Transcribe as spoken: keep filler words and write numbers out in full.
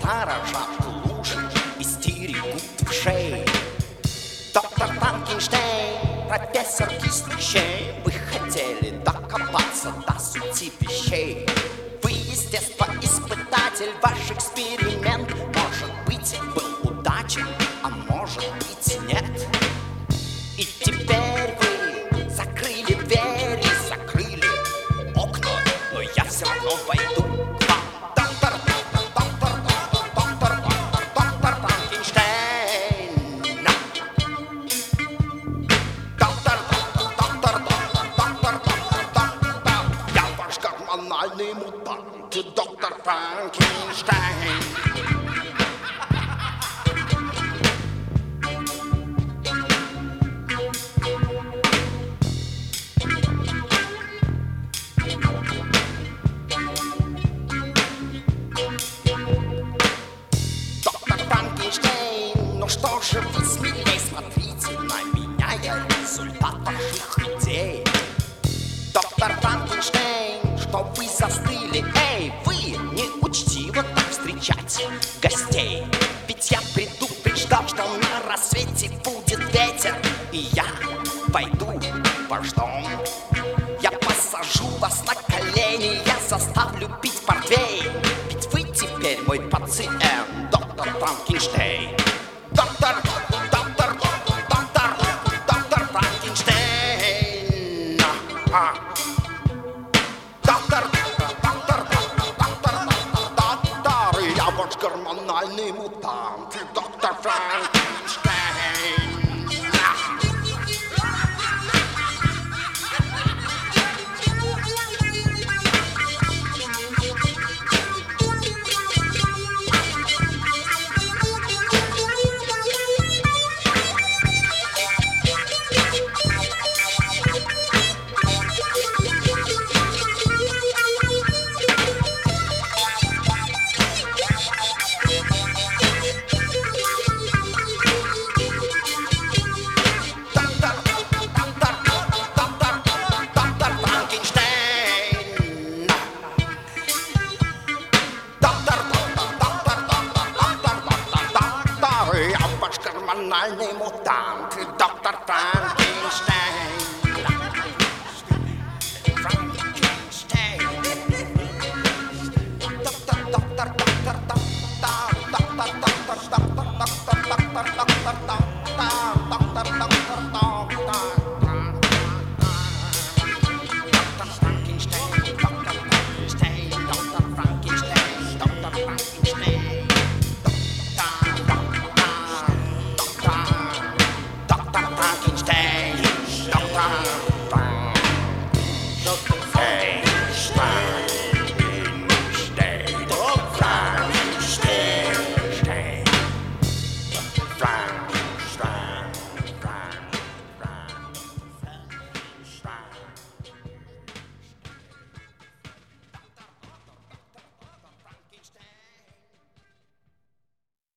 пожара жажду лужи истерикут в шее. Доктор Франкенштейн, профессор кислых щей, вы хотели докопаться до сути вещей. Вы естествоиспытатель, ваш эксперимент, может быть, был удачен, а может быть, нет. И теперь вы закрыли двери, закрыли окна, но я все равно войду к вам. Доктор, доктор, доктор, доктор, доктор Франкенштейн. Доктор, доктор, доктор, доктор, доктор, доктор. Я ваш гормональный мутант, доктор Франкенштейн. Ну что же вы смелей, смотрите на меня, я результат ваших идей. Доктор Франкенштейн, что вы застыли? Эй, вы не учтиво так встречать гостей. Ведь я предупреждал, что на рассвете будет ветер, и я пойду в ваш дом. Я посажу вас на колени, я заставлю пить портвейн. Ведь вы теперь мой пациент, доктор Франкенштейн. Доктор, доктор, доктор, доктор Франкенштейн. А. Доктор, доктор, доктор, доктор, я ваш гормональный мутант, доктор Франкенштейн. Гормональный мутант, доктор Франкенштейн. Франкенштейн. Доктор, доктор, доктор, доктор, доктор, доктор, доктор, доктор, доктор, доктор.